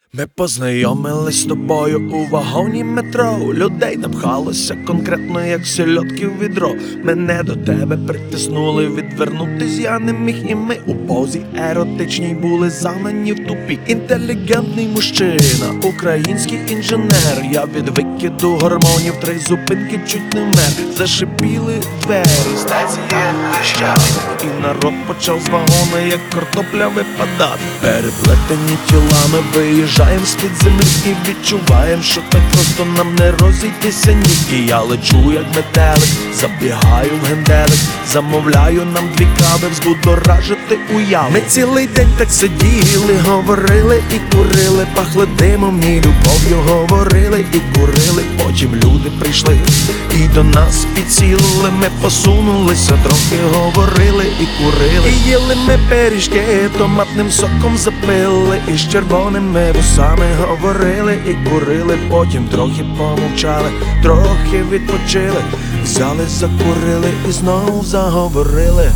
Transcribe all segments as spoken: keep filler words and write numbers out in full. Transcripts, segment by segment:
Ми познайомились з тобою у вагоні метро. Людей напхалося конкретно, як сельодки в відро. Мене до тебе притиснули, відвернутись я не міг. І ми у позі еротичній були загнані в тупі. Інтелігентний мужчина, український інженер. Я від викиду гормонів три зупинки чуть не вмер. Зашипіли двері, станція пищать, і народ почав з вагона, як картопля випадати. Переплетені тілами виїжджаєм з-під землі і відчуваєм, що так просто нам не розійтися ніки. Я лечу, як метелик, забігаю в генделик, замовляю нам дві кави, взбудоражити уяву. Ми цілий день так сиділи, говорили і курили, пахли димом і любов'ю, говорили і курили. Потім люди прийшли і до нас підсіли. Ми посунулися, трохи говорили і курили. І їли ми пиріжки, томатним соком запили, і з червоними вусами говорили і курили. Потім трохи помовчали, трохи відпочили, взяли, закурили і знову заговорили.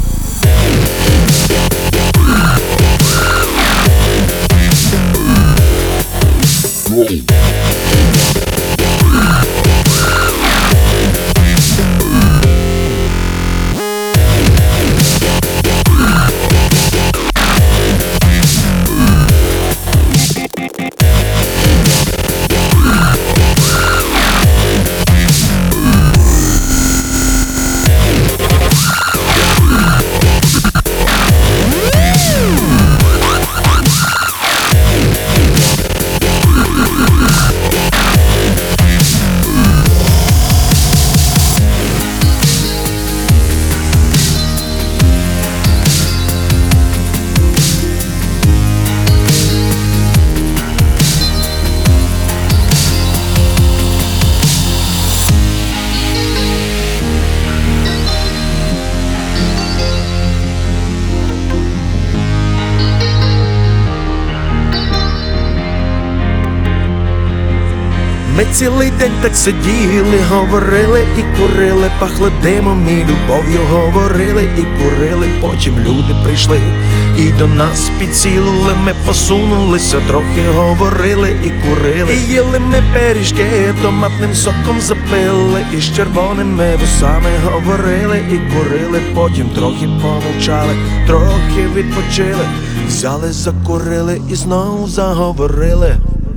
Ми цілий день так сиділи, говорили і курили, пахли димом і любов'ю, говорили і курили. Потім люди прийшли і до нас підсіли. Ми посунулися, трохи говорили і курили. І їли ми пиріжки, томатним соком запили, і з червоними вусами говорили і курили. Потім трохи помовчали, трохи відпочили, взяли, закурили і знову заговорили.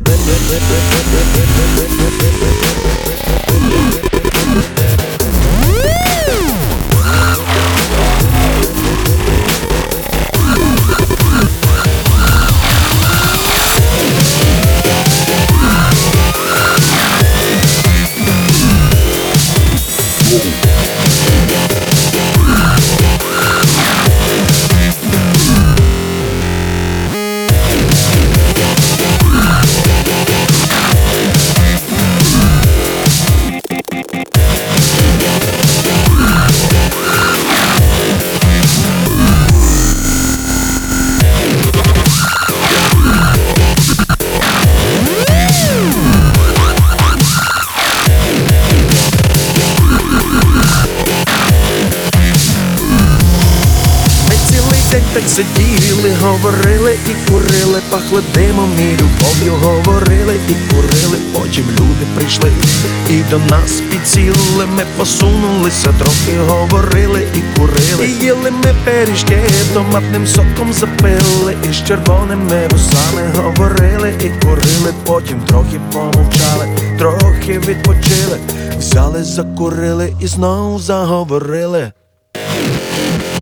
Так сиділи, говорили і курили, пахли димом і любов'ю, говорили і курили. Потім люди прийшли і до нас підсіли. Ми посунулися, трохи говорили і курили. І їли ми пиріжки, томатним соком запили, і з червоними вусами говорили і курили. Потім трохи помовчали, трохи відпочили, взяли, закурили і знову заговорили.